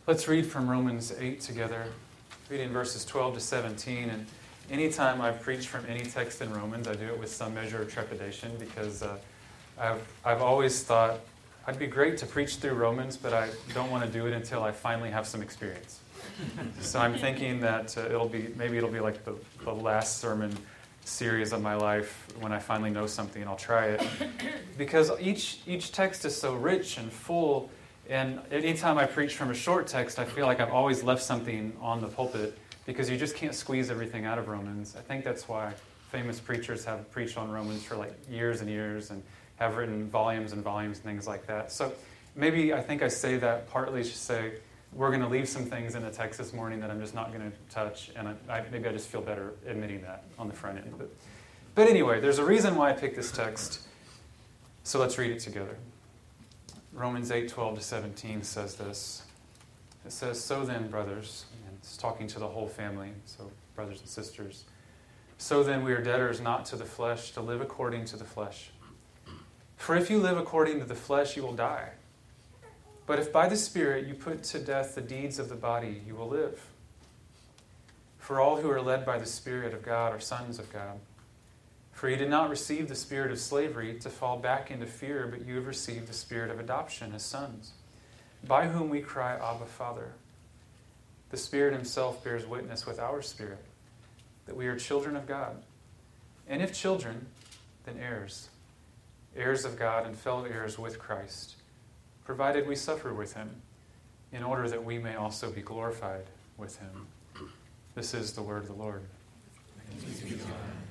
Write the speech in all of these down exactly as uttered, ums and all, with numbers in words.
Let's read from Romans eight together, reading verses twelve to seventeen. And anytime I've preached from any text in Romans, I do it with some measure of trepidation because uh, I've, I've always thought I'd be great to preach through Romans, but I don't want to do it until I finally have some experience. So I'm thinking that uh, it'll be maybe it'll be like the, the last sermon series of my life when I finally know something, I'll try it. Because each each text is so rich and full. And anytime I preach from a short text, I feel like I've always left something on the pulpit because you just can't squeeze everything out of Romans. I think that's why famous preachers have preached on Romans for like years and years and have written volumes and volumes and things like that. So maybe I think I say that partly to say we're going to leave some things in the text this morning that I'm just not going to touch, and I, I, maybe I just feel better admitting that on the front end. But, but anyway, there's a reason why I picked this text, so let's read it together. Romans eight, twelve to seventeen says this. It says, "So then, brothers," and it's talking to the whole family, so brothers and sisters, "so then we are debtors not to the flesh, to live according to the flesh. For if you live according to the flesh, you will die. But if by the Spirit you put to death the deeds of the body, you will live. For all who are led by the Spirit of God are sons of God. For you did not receive the spirit of slavery to fall back into fear, but you have received the spirit of adoption as sons, by whom we cry, Abba, Father. The Spirit himself bears witness with our spirit that we are children of God. And if children, then heirs, heirs of God and fellow heirs with Christ, provided we suffer with him, in order that we may also be glorified with him." This is the word of the Lord. Thanks be to God.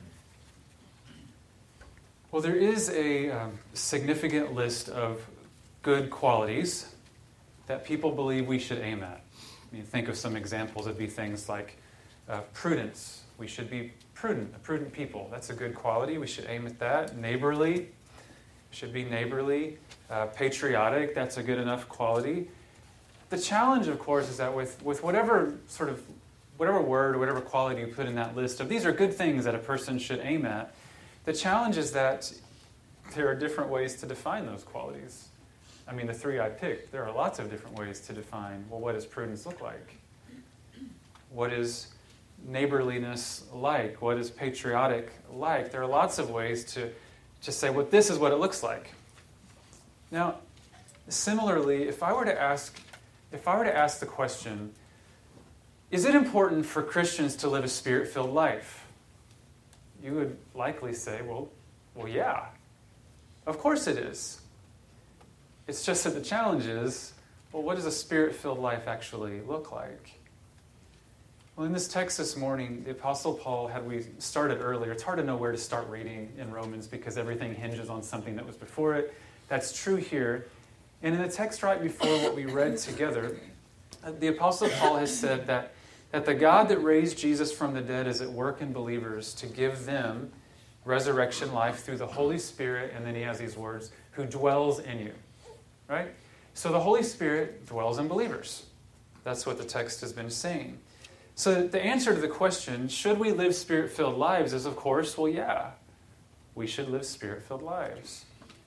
Well, there is a um, significant list of good qualities that people believe we should aim at. I mean, think of some examples. It'd be things like uh, prudence. We should be prudent, a prudent people. That's a good quality. We should aim at that. Neighborly. Should be neighborly. Uh, patriotic. That's a good enough quality. The challenge, of course, is that with, with whatever sort of, whatever word or whatever quality you put in that list of these are good things that a person should aim at, the challenge is that there are different ways to define those qualities. I mean, the three I picked, there are lots of different ways to define, well, what does prudence look like? What is neighborliness like? What is patriotic like? There are lots of ways to just say, well, this is what it looks like. Now, similarly, if I were to ask, if I were to ask the question, is it important for Christians to live a Spirit-filled life? You would likely say, well, well, yeah, of course it is. It's just that the challenge is, well, what does a Spirit-filled life actually look like? Well, in this text this morning, the Apostle Paul, had we started earlier, it's hard to know where to start reading in Romans because everything hinges on something that was before it. That's true here. And in the text right before what we read together, the Apostle Paul has said that that the God that raised Jesus from the dead is at work in believers to give them resurrection life through the Holy Spirit, and then he has these words, who dwells in you. Right? So the Holy Spirit dwells in believers. That's what the text has been saying. So the answer to the question, should we live Spirit-filled lives, is of course, well, yeah, we should live Spirit-filled lives.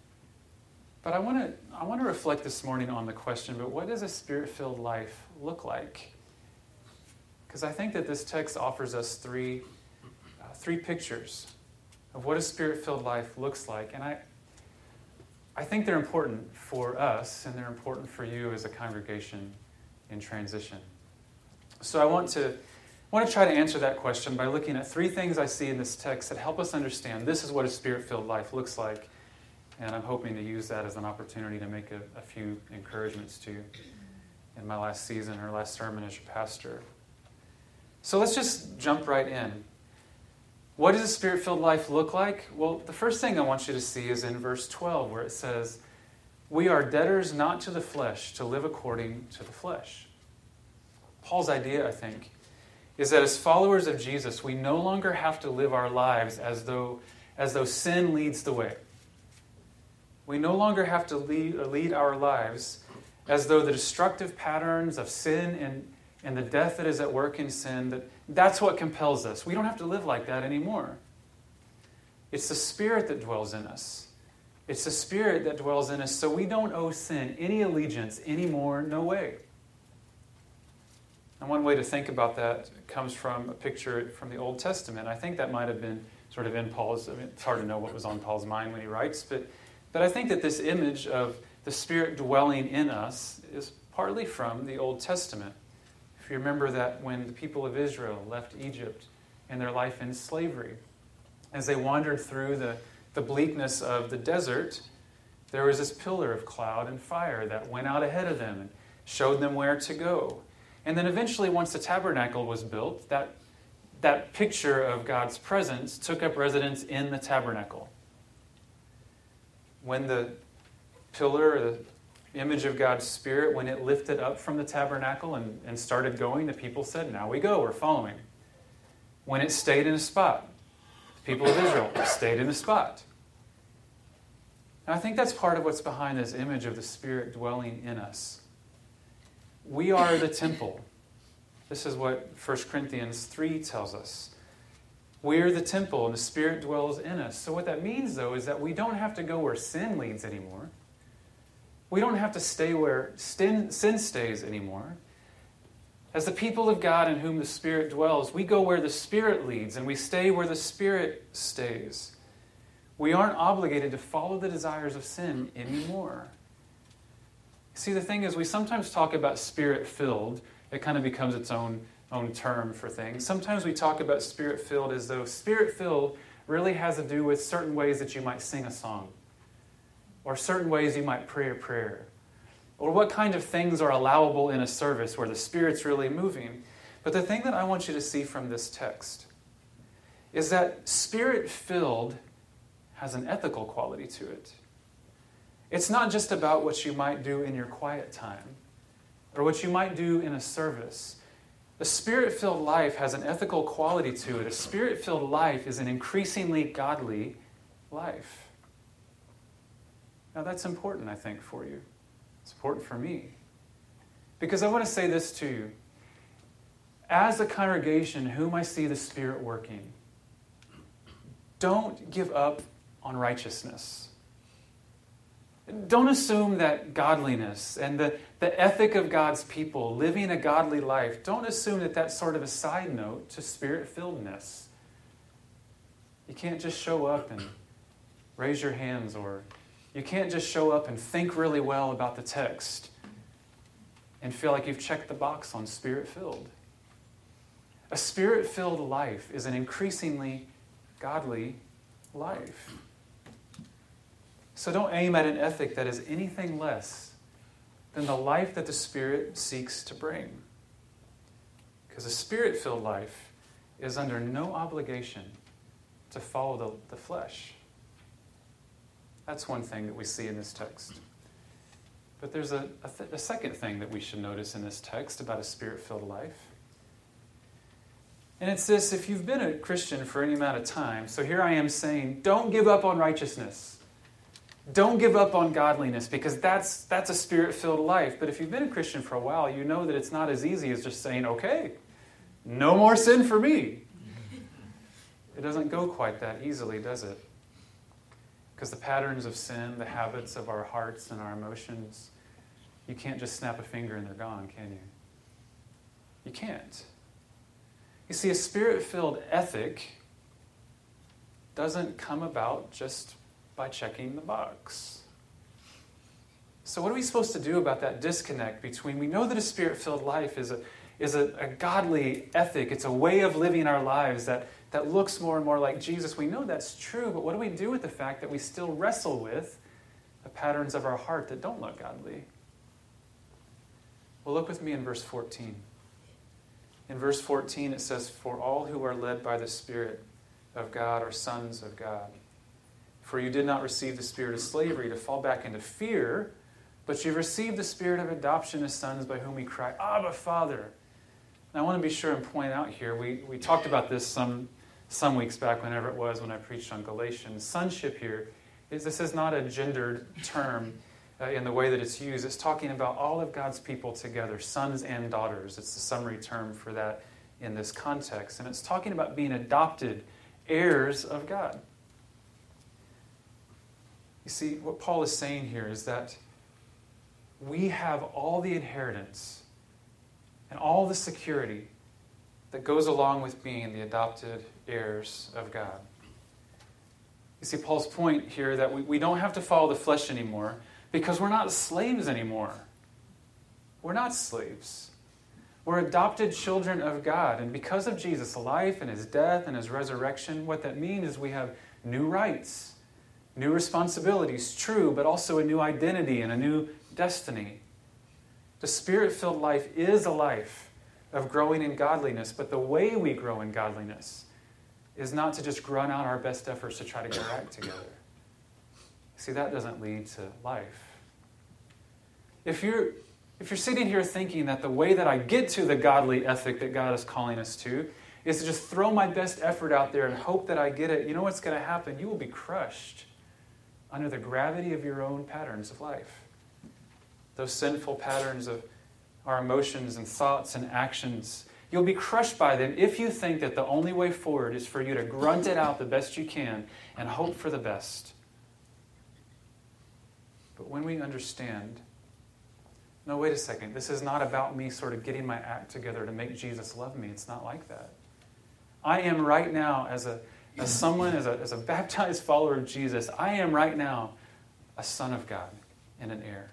But I want to I want to reflect this morning on the question, but what does a Spirit-filled life look like? Because I think that this text offers us three, uh, three pictures of what a Spirit-filled life looks like. And I, I think they're important for us, and they're important for you as a congregation in transition. So I want to, want to try to answer that question by looking at three things I see in this text that help us understand this is what a Spirit-filled life looks like. And I'm hoping to use that as an opportunity to make a, a few encouragements to you in my last season or last sermon as your pastor. So let's just jump right in. What does a Spirit-filled life look like? Well, the first thing I want you to see is in verse twelve, where it says, "We are debtors not to the flesh, to live according to the flesh." Paul's idea, I think, is that as followers of Jesus, we no longer have to live our lives as though, as though sin leads the way. We no longer have to lead, lead our lives as though the destructive patterns of sin and and the death that is at work in sin, that that's what compels us. We don't have to live like that anymore. It's the Spirit that dwells in us. It's the Spirit that dwells in us, so we don't owe sin any allegiance anymore, no way. And one way to think about that comes from a picture from the Old Testament. I think that might have been sort of in Paul's, I mean, it's hard to know what was on Paul's mind when he writes, but, but I think that this image of the Spirit dwelling in us is partly from the Old Testament. If you remember that when the people of Israel left Egypt and their life in slavery, as they wandered through the, the bleakness of the desert, there was this pillar of cloud and fire that went out ahead of them and showed them where to go. And then eventually, once the tabernacle was built, that, that picture of God's presence took up residence in the tabernacle. When the pillar, or the image of God's Spirit, when it lifted up from the tabernacle and, and started going, the people said, now we go, we're following. When it stayed in a spot, the people of Israel stayed in a spot. And I think that's part of what's behind this image of the Spirit dwelling in us. We are the temple. This is what First Corinthians three tells us. We're the temple and the Spirit dwells in us. So what that means, though, is that we don't have to go where sin leads anymore. We don't have to stay where sin, sin stays anymore. As the people of God in whom the Spirit dwells, we go where the Spirit leads and we stay where the Spirit stays. We aren't obligated to follow the desires of sin anymore. See, the thing is, we sometimes talk about Spirit-filled. It kind of becomes its own, own term for things. Sometimes we talk about Spirit-filled as though Spirit-filled really has to do with certain ways that you might sing a song, or certain ways you might pray a prayer, or what kind of things are allowable in a service where the Spirit's really moving. But the thing that I want you to see from this text is that Spirit-filled has an ethical quality to it. It's not just about what you might do in your quiet time or what you might do in a service. A Spirit-filled life has an ethical quality to it. A Spirit-filled life is an increasingly godly life. Now that's important, I think, for you. It's important for me. Because I want to say this to you. As a congregation whom I see the Spirit working, don't give up on righteousness. Don't assume that godliness and the, the ethic of God's people, living a godly life, don't assume that that's sort of a side note to Spirit-filledness. You can't just show up and raise your hands, or you can't just show up and think really well about the text and feel like you've checked the box on Spirit-filled. A Spirit-filled life is an increasingly godly life. So don't aim at an ethic that is anything less than the life that the Spirit seeks to bring. Because a Spirit-filled life is under no obligation to follow the, the flesh. That's one thing that we see in this text. But there's a, a, th- a second thing that we should notice in this text about a Spirit-filled life. And it's this: if you've been a Christian for any amount of time, so here I am saying, don't give up on righteousness. Don't give up on godliness, because that's that's a Spirit-filled life. But if you've been a Christian for a while, you know that it's not as easy as just saying, okay, no more sin for me. It doesn't go quite that easily, does it? Because the patterns of sin, the habits of our hearts and our emotions, you can't just snap a finger and they're gone, can you? You can't. You see, a Spirit-filled ethic doesn't come about just by checking the box. So what are we supposed to do about that disconnect between, we know that a Spirit-filled life is a is a, a godly ethic, it's a way of living our lives that, that looks more and more like Jesus. We know that's true, but what do we do with the fact that we still wrestle with the patterns of our heart that don't look godly? Well, look with me in verse fourteen. In verse fourteen it says, "For all who are led by the Spirit of God are sons of God. For you did not receive the spirit of slavery to fall back into fear, but you received the spirit of adoption as sons, by whom we cry, Abba, Father." Now, I want to be sure and point out here, we, we talked about this some, some weeks back, whenever it was, when I preached on Galatians. Sonship here, is this is not a gendered term uh, in the way that it's used. It's talking about all of God's people together, sons and daughters. It's the summary term for that in this context. And it's talking about being adopted heirs of God. You see, what Paul is saying here is that we have all the inheritance and all the security that goes along with being the adopted heirs of God. You see Paul's point here that we, we don't have to follow the flesh anymore because we're not slaves anymore. We're not slaves. We're adopted children of God. And because of Jesus' life and his death and his resurrection, what that means is we have new rights, new responsibilities, true, but also a new identity and a new destiny. The Spirit-filled life is a life of growing in godliness, but the way we grow in godliness is not to just grunt out our best efforts to try to get our act together. See, that doesn't lead to life. If you're If you're sitting here thinking that the way that I get to the godly ethic that God is calling us to is to just throw my best effort out there and hope that I get it, you know what's going to happen? You will be crushed under the gravity of your own patterns of life. Those sinful patterns of our emotions and thoughts and actions. You'll be crushed by them if you think that the only way forward is for you to grunt it out the best you can and hope for the best. But when we understand, no, wait a second, this is not about me sort of getting my act together to make Jesus love me. It's not like that. I am right now, as a as someone, as a, as a baptized follower of Jesus, I am right now a son of God and an heir.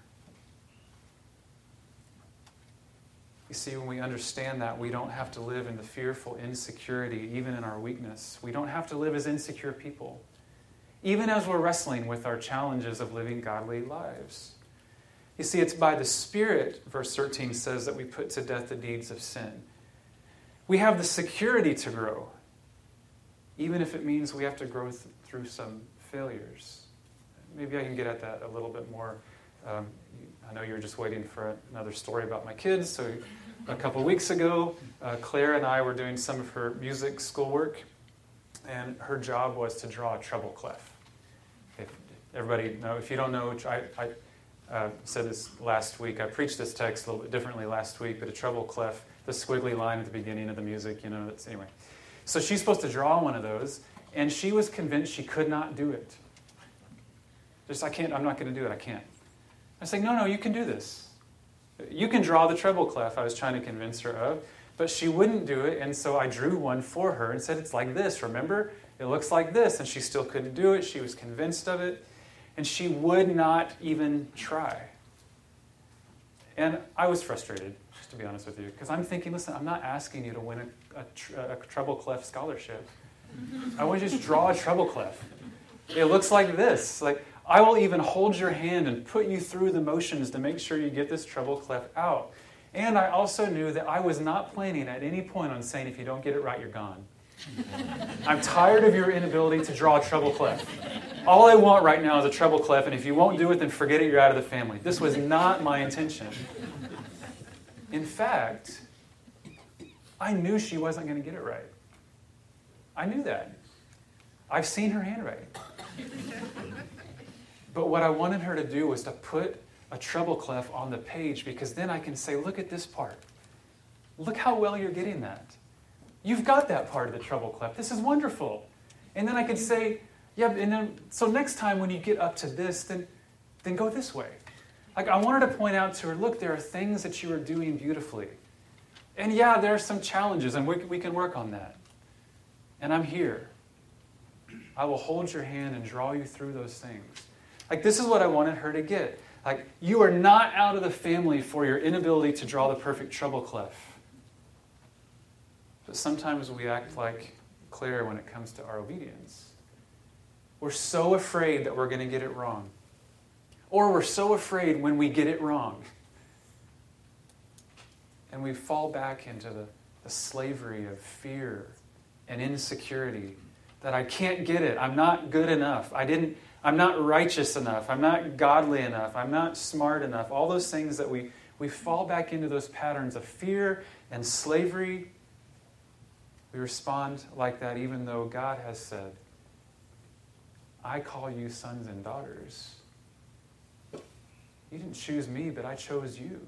You see, when we understand that, we don't have to live in the fearful insecurity, even in our weakness. We don't have to live as insecure people, even as we're wrestling with our challenges of living godly lives. You see, it's by the Spirit, verse thirteen says, that we put to death the deeds of sin. We have the security to grow, even if it means we have to grow th- through some failures. Maybe I can get at that a little bit more. Um, I know you were just waiting for another story about my kids. So a couple weeks ago, uh, Claire and I were doing some of her music schoolwork, and her job was to draw a treble clef. If everybody know, if you don't know, I, I uh, said this last week. I preached this text a little bit differently last week, but a treble clef, the squiggly line at the beginning of the music, you know, that's, anyway. So she's supposed to draw one of those, and she was convinced she could not do it. Just, I can't, I'm not going to do it, I can't. I was like, no, no, you can do this. You can draw the treble clef I was trying to convince her of, but she wouldn't do it, and so I drew one for her and said, it's like this, remember? It looks like this, and she still couldn't do it. She was convinced of it, and she would not even try. And I was frustrated, just to be honest with you, because I'm thinking, listen, I'm not asking you to win a, a, tr- a treble clef scholarship. I want you to just draw a treble clef. It looks like this. Like, I will even hold your hand and put you through the motions to make sure you get this treble clef out. And I also knew that I was not planning at any point on saying, if you don't get it right, you're gone. I'm tired of your inability to draw a treble clef. All I want right now is a treble clef, and if you won't do it, then forget it, you're out of the family. This was not my intention. In fact, I knew she wasn't going to get it right. I knew that. I've seen her handwriting. But what I wanted her to do was to put a treble clef on the page, because then I can say, look at this part. Look how well you're getting that. You've got that part of the treble clef. This is wonderful. And then I could say, yeah, and then so next time when you get up to this, then, then go this way. Like, I wanted to point out to her, look, there are things that you are doing beautifully. And yeah, there are some challenges, and we, we can work on that. And I'm here. I will hold your hand and draw you through those things. Like, this is what I wanted her to get. Like, you are not out of the family for your inability to draw the perfect treble clef. But sometimes we act like Claire when it comes to our obedience. We're so afraid that we're going to get it wrong. Or we're so afraid when we get it wrong. And we fall back into the, the slavery of fear and insecurity that I can't get it. I'm not good enough. I didn't... I'm not righteous enough. I'm not godly enough. I'm not smart enough. All those things that we, we fall back into those patterns of fear and slavery. We respond like that even though God has said, I call you sons and daughters. You didn't choose me, but I chose you. You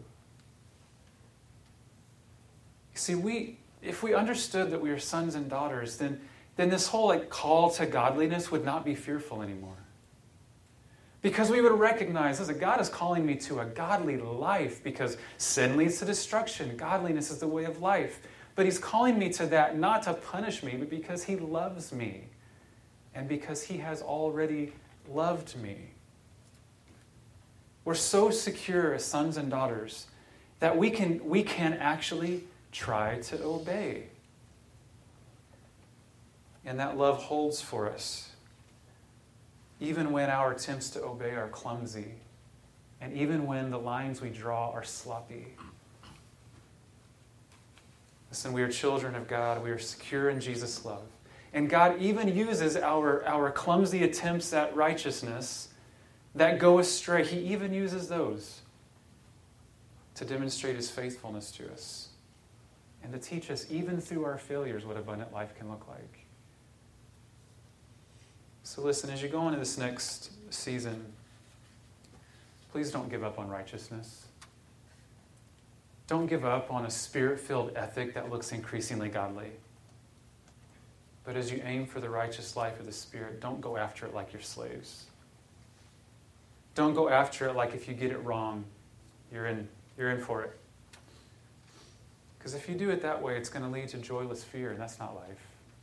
see, we if we understood that we are sons and daughters, then, then this whole like call to godliness would not be fearful anymore. Because we would recognize, listen, God is calling me to a godly life because sin leads to destruction. Godliness is the way of life. But he's calling me to that not to punish me, but because he loves me and because he has already loved me. We're so secure as sons and daughters that we can, we can actually try to obey. And that love holds for us. Even when our attempts to obey are clumsy, and even when the lines we draw are sloppy. Listen, we are children of God. We are secure in Jesus' love. And God even uses our, our clumsy attempts at righteousness that go astray. He even uses those to demonstrate his faithfulness to us and to teach us, even through our failures, what abundant life can look like. So listen, as you go into this next season, please don't give up on righteousness. Don't give up on a spirit-filled ethic that looks increasingly godly. But as you aim for the righteous life of the Spirit, don't go after it like you're slaves. Don't go after it like if you get it wrong, you're in, you're in for it. Because if you do it that way, it's going to lead to joyless fear, and that's not life.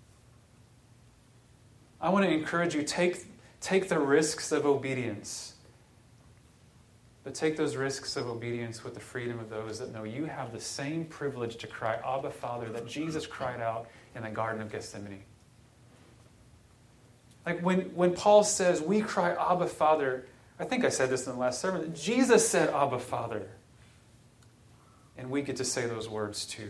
I want to encourage you, take, take the risks of obedience. But take those risks of obedience with the freedom of those that know you have the same privilege to cry, Abba, Father, that Jesus cried out in the Garden of Gethsemane. Like when, when Paul says, we cry, Abba, Father, I think I said this in the last sermon, Jesus said, Abba, Father. And we get to say those words too.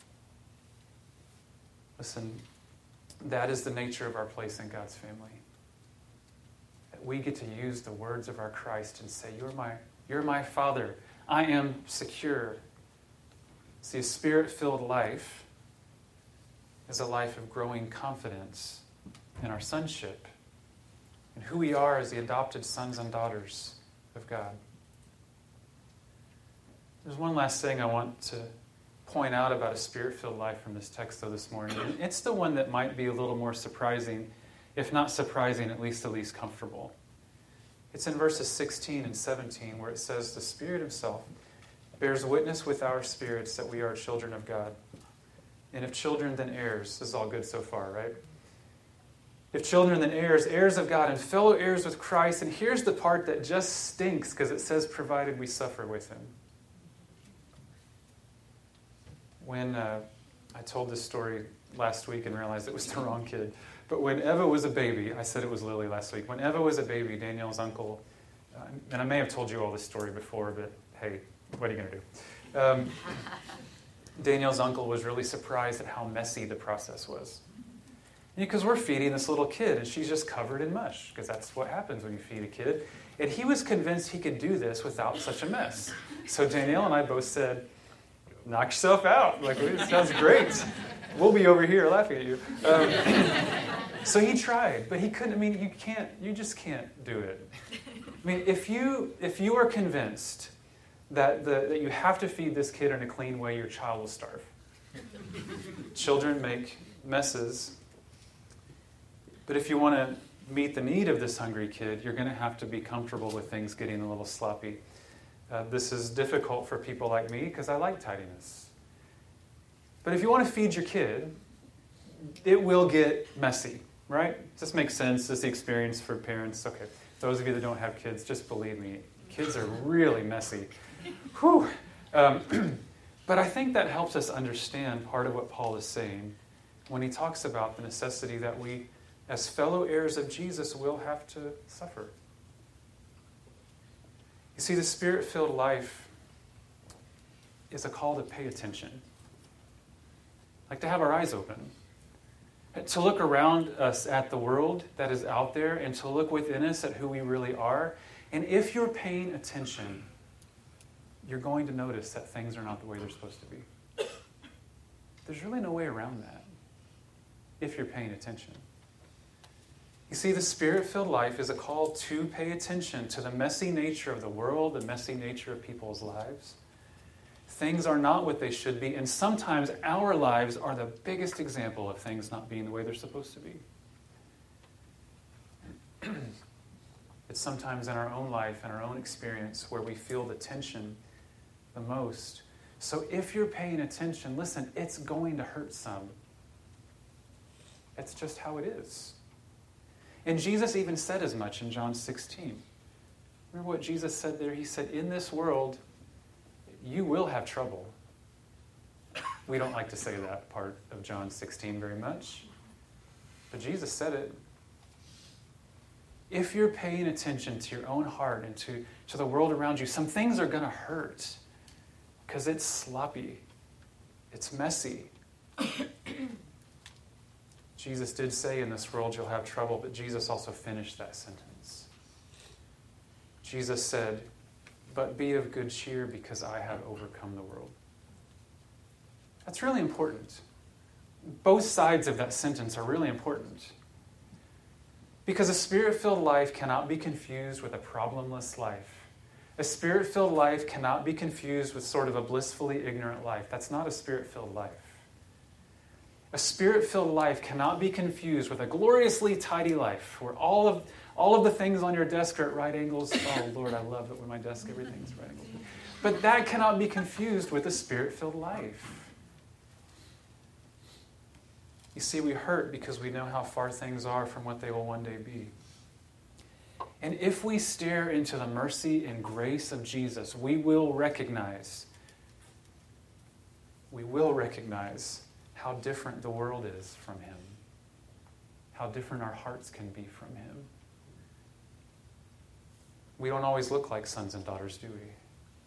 Listen, that is the nature of our place in God's family. That we get to use the words of our Christ and say, You're my, you're my Father. I am secure. See, a Spirit-filled life is a life of growing confidence in our sonship and who we are as the adopted sons and daughters of God. There's one last thing I want to point out about a Spirit-filled life from this text, though, this morning. And it's the one that might be a little more surprising, if not surprising, at least the least comfortable. It's in verses sixteen and seventeen, where it says, the Spirit himself bears witness with our spirits that we are children of God. And if children, then heirs. This is all good so far, right? If children, then heirs, heirs of God, and fellow heirs with Christ. And here's the part that just stinks, because it says, provided we suffer with him. When uh, I told this story last week and realized it was the wrong kid. But when Eva was a baby, I said it was Lily last week. When Eva was a baby, Danielle's uncle, uh, and I may have told you all this story before, but hey, what are you going to do? Um, Danielle's uncle was really surprised at how messy the process was. Because we're feeding this little kid, and she's just covered in mush, because that's what happens when you feed a kid. And he was convinced he could do this without such a mess. So Danielle and I both said, knock yourself out. Like, it sounds great. We'll be over here laughing at you. Um, so he tried, but he couldn't. I mean, you can't. You just can't do it. I mean, if you if you are convinced that the that you have to feed this kid in a clean way, your child will starve. Children make messes, but if you want to meet the need of this hungry kid, you're going to have to be comfortable with things getting a little sloppy. Uh, this is difficult for people like me because I like tidiness. But if you want to feed your kid, it will get messy, right? This makes sense. This is the experience for parents. Okay, those of you that don't have kids, just believe me, kids are really messy. Whew. Um, but I think that helps us understand part of what Paul is saying when he talks about the necessity that we, as fellow heirs of Jesus, will have to suffer. You see, the Spirit-filled life is a call to pay attention. Like to have our eyes open. To look around us at the world that is out there and to look within us at who we really are. And if you're paying attention, you're going to notice that things are not the way they're supposed to be. There's really no way around that if you're paying attention. You see, the Spirit-filled life is a call to pay attention to the messy nature of the world, the messy nature of people's lives. Things are not what they should be, and sometimes our lives are the biggest example of things not being the way they're supposed to be. It's It's sometimes in our own life and our own experience where we feel the tension the most. So if you're paying attention, listen, it's going to hurt some. It's just how it is. And Jesus even said as much in John sixteen. Remember what Jesus said there? He said, in this world, you will have trouble. We don't like to say that part of John sixteen very much. But Jesus said it. If you're paying attention to your own heart and to, to the world around you, some things are going to hurt because it's sloppy. It's messy. Jesus did say in this world you'll have trouble, but Jesus also finished that sentence. Jesus said, but be of good cheer because I have overcome the world. That's really important. Both sides of that sentence are really important. Because a spirit-filled life cannot be confused with a problemless life. A spirit-filled life cannot be confused with sort of a blissfully ignorant life. That's not a spirit-filled life. A spirit-filled life cannot be confused with a gloriously tidy life where all of all of the things on your desk are at right angles. Oh, Lord, I love it when my desk, everything's right angles. But that cannot be confused with a spirit-filled life. You see, we hurt because we know how far things are from what they will one day be. And if we stare into the mercy and grace of Jesus, we will recognize, we will recognize how different the world is from him. How different our hearts can be from him. We don't always look like sons and daughters, do we?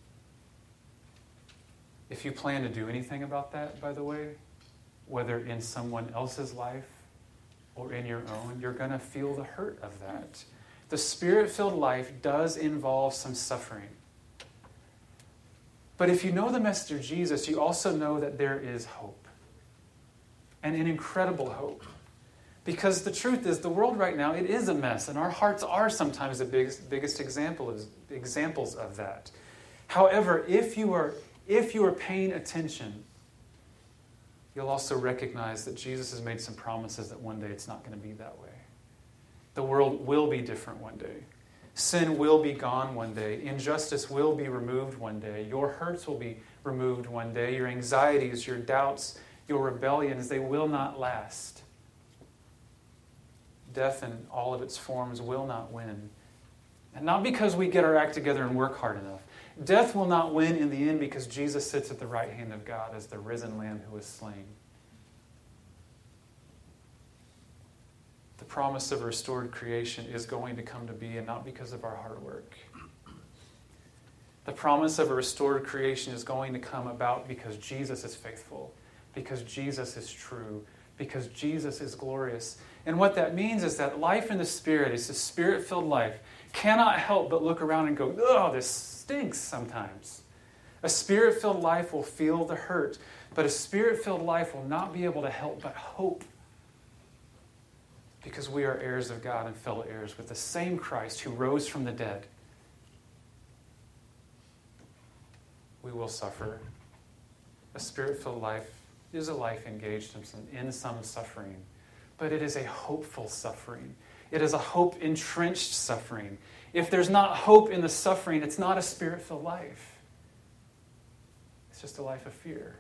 If you plan to do anything about that, by the way, whether in someone else's life or in your own, you're going to feel the hurt of that. The spirit-filled life does involve some suffering. But if you know the message of Jesus, you also know that there is hope. And an incredible hope. Because the truth is, the world right now, it is a mess. And our hearts are sometimes the biggest, biggest example of, examples of that. However, if you are, if you are paying attention, you'll also recognize that Jesus has made some promises that one day it's not going to be that way. The world will be different one day. Sin will be gone one day. Injustice will be removed one day. Your hurts will be removed one day. Your anxieties, your doubts, your rebellions, they will not last. Death in all of its forms will not win. And not because we get our act together and work hard enough. Death will not win in the end because Jesus sits at the right hand of God as the risen Lamb who was slain. The promise of restored creation is going to come to be, and not because of our hard work. The promise of a restored creation is going to come about because Jesus is faithful, because Jesus is true, because Jesus is glorious. And what that means is that life in the Spirit, is a Spirit-filled life, cannot help but look around and go, oh, this stinks sometimes. A Spirit-filled life will feel the hurt, but a Spirit-filled life will not be able to help but hope. Because we are heirs of God and fellow heirs with the same Christ who rose from the dead. We will suffer. A Spirit-filled life is a life engaged in some, in some suffering, but it is a hopeful suffering. It is a hope-entrenched suffering. If there's not hope in the suffering, it's not a Spirit-filled life. It's just a life of fear.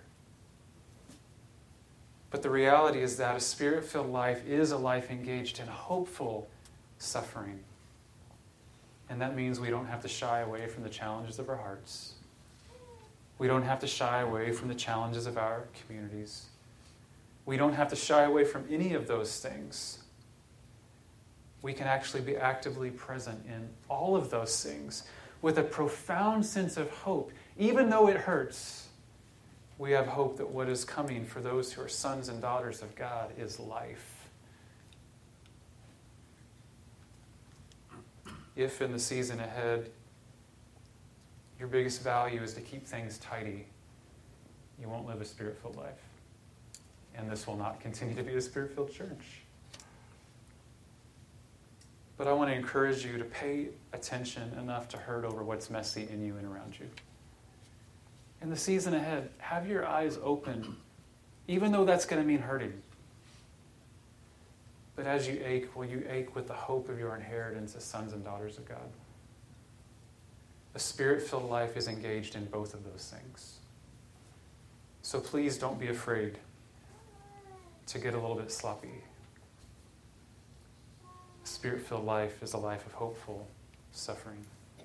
But the reality is that a Spirit-filled life is a life engaged in hopeful suffering. And that means we don't have to shy away from the challenges of our hearts. We don't have to shy away from the challenges of our communities. We don't have to shy away from any of those things. We can actually be actively present in all of those things with a profound sense of hope. Even though it hurts, we have hope that what is coming for those who are sons and daughters of God is life. If in the season ahead, your biggest value is to keep things tidy, you won't live a Spirit-filled life. And this will not continue to be a Spirit-filled church. But I want to encourage you to pay attention enough to hurt over what's messy in you and around you. In the season ahead, have your eyes open, even though that's going to mean hurting. But as you ache, will you ache with the hope of your inheritance as sons and daughters of God? A Spirit-filled life is engaged in both of those things. So please don't be afraid to get a little bit sloppy. A Spirit-filled life is a life of hopeful suffering.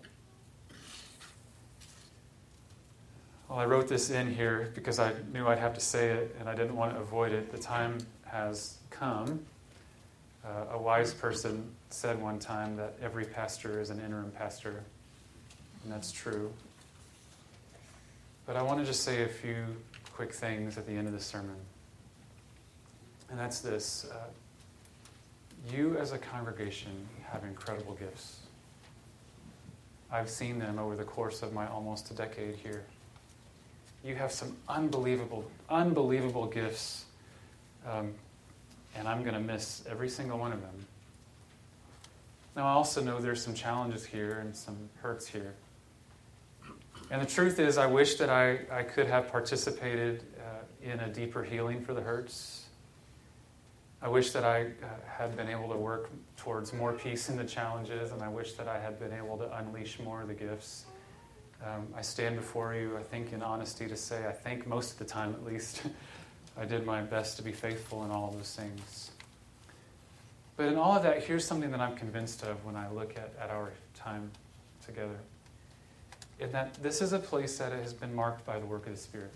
Well, I wrote this in here because I knew I'd have to say it and I didn't want to avoid it. The time has come. Uh, a wise person said one time that every pastor is an interim pastor, and that's true. But I want to just say a few quick things at the end of the sermon. And that's this. Uh, you as a congregation have incredible gifts. I've seen them over the course of my almost a decade here. You have some unbelievable, unbelievable gifts. Um, and I'm going to miss every single one of them. Now, I also know there's some challenges here and some hurts here. And the truth is, I wish that I, I could have participated uh, in a deeper healing for the hurts. I wish that I uh, had been able to work towards more peace in the challenges, and I wish that I had been able to unleash more of the gifts. Um, I stand before you, I think, in honesty to say, I think most of the time at least, I did my best to be faithful in all of those things. But in all of that, here's something that I'm convinced of when I look at, at our time together. In that this is a place that has been marked by the work of the Spirit.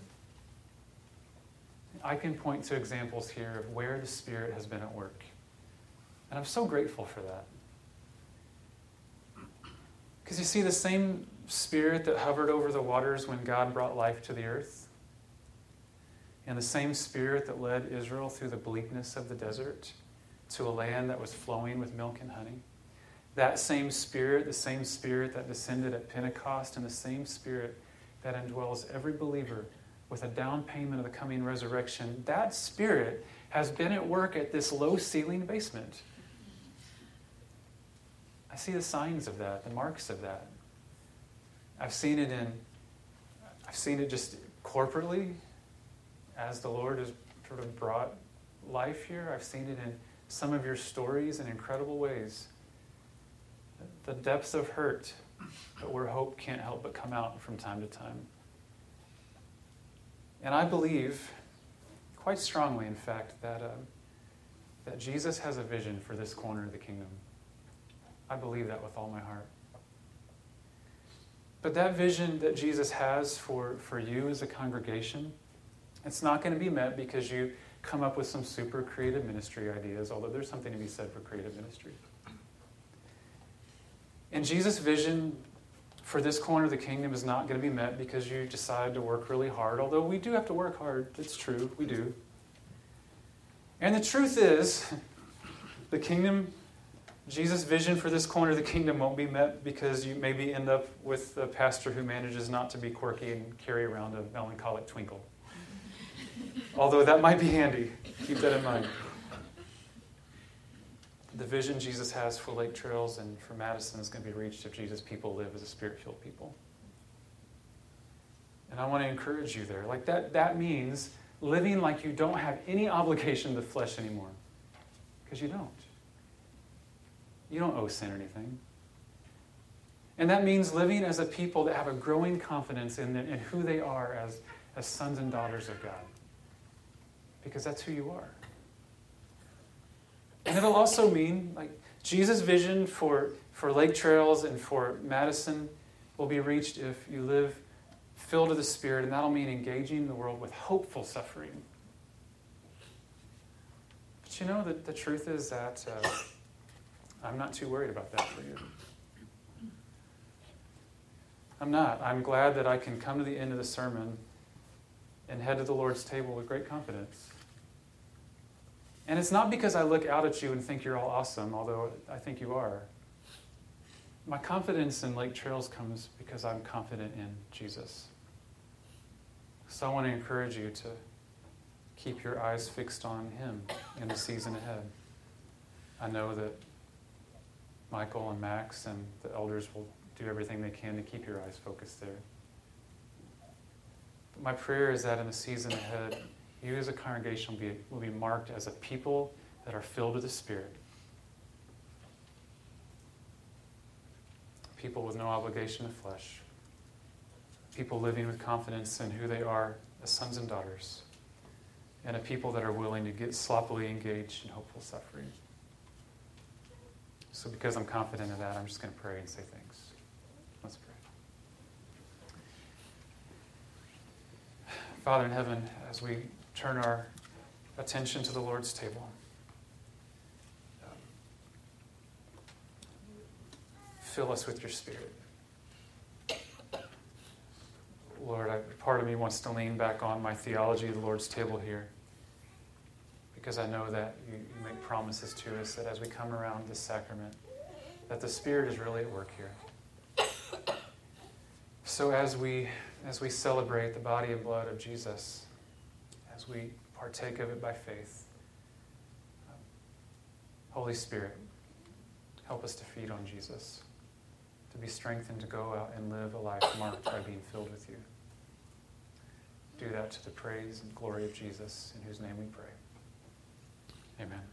I can point to examples here of where the Spirit has been at work. And I'm so grateful for that. Because you see, the same Spirit that hovered over the waters when God brought life to the earth, and the same Spirit that led Israel through the bleakness of the desert to a land that was flowing with milk and honey, that same Spirit, the same Spirit that descended at Pentecost, and the same Spirit that indwells every believer with a down payment of the coming resurrection, that Spirit has been at work at this low-ceiling basement. I see the signs of that, the marks of that. I've seen it in, I've seen it just corporately as the Lord has sort of brought life here. I've seen it in some of your stories in incredible ways. The depths of hurt, but where hope can't help but come out from time to time. And I believe, quite strongly in fact, that, uh, that Jesus has a vision for this corner of the kingdom. I believe that with all my heart. But that vision that Jesus has for, for you as a congregation, it's not going to be met because you come up with some super creative ministry ideas, although there's something to be said for creative ministry. And Jesus' vision for this corner of the kingdom is not going to be met because you decide to work really hard, although we do have to work hard. It's true, we do. And the truth is, the kingdom, Jesus' vision for this corner of the kingdom won't be met because you maybe end up with a pastor who manages not to be quirky and carry around a melancholic twinkle. Although that might be handy. Keep that in mind. The vision Jesus has for Lake Trails and for Madison is going to be reached if Jesus' people live as a Spirit-filled people. And I want to encourage you there. Like that, that means living like you don't have any obligation to the flesh anymore. Because you don't. You don't owe sin anything. And that means living as a people that have a growing confidence in, the, in who they are as, as sons and daughters of God. Because that's who you are. And it'll also mean, like, Jesus' vision for, for Lake Trails and for Madison will be reached if you live filled with the Spirit, and that'll mean engaging the world with hopeful suffering. But you know, the, the truth is that uh, I'm not too worried about that for you. I'm not. I'm glad that I can come to the end of the sermon and head to the Lord's table with great confidence. And it's not because I look out at you and think you're all awesome, although I think you are. My confidence in Lake Trails comes because I'm confident in Jesus. So I want to encourage you to keep your eyes fixed on Him in the season ahead. I know that Michael and Max and the elders will do everything they can to keep your eyes focused there. But my prayer is that in the season ahead, you as a congregation will be, will be marked as a people that are filled with the Spirit. People with no obligation to flesh. People living with confidence in who they are as sons and daughters. And a people that are willing to get sloppily engaged in hopeful suffering. So because I'm confident of that, I'm just going to pray and say thanks. Let's pray. Father in heaven, as we turn our attention to the Lord's table, um, fill us with your Spirit. Lord, I, part of me wants to lean back on my theology of the Lord's table here, because I know that you, you make promises to us that as we come around this sacrament, that the Spirit is really at work here. So as we as we celebrate the body and blood of Jesus, as we partake of it by faith, um, Holy Spirit, help us to feed on Jesus, to be strengthened to go out and live a life marked by being filled with you. Do that to the praise and glory of Jesus, in whose name we pray. Amen.